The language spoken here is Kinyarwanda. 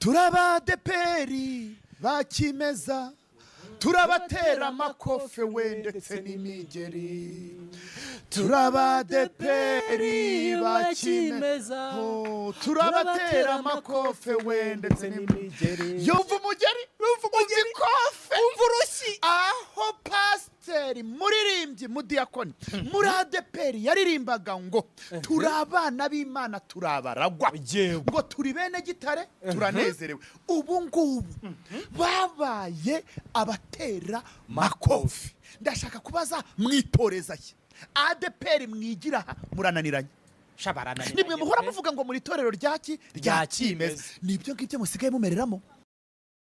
turabadeperi bakimeza turabatera amakofe we ndetse n'imigeri turabadeperi bakimeza turabatera amakofe we ndetse n'imigeri yumva umugeri ikofe umva urushyi aho pasiteri muririmbyi mudiyakoni muri adeperi yaririmbaga ngo turi abana b'Imana turabaragwa ngo turi bene gitare turanezerewe ubu ngubu babaye abatera makofi ndashaka kubaza mwitoreza ye adeperi mwigira murananiranye nimwe muhora muvuga ngo muri torero rya kimeza nibyo ngibyo musigaye mumereramo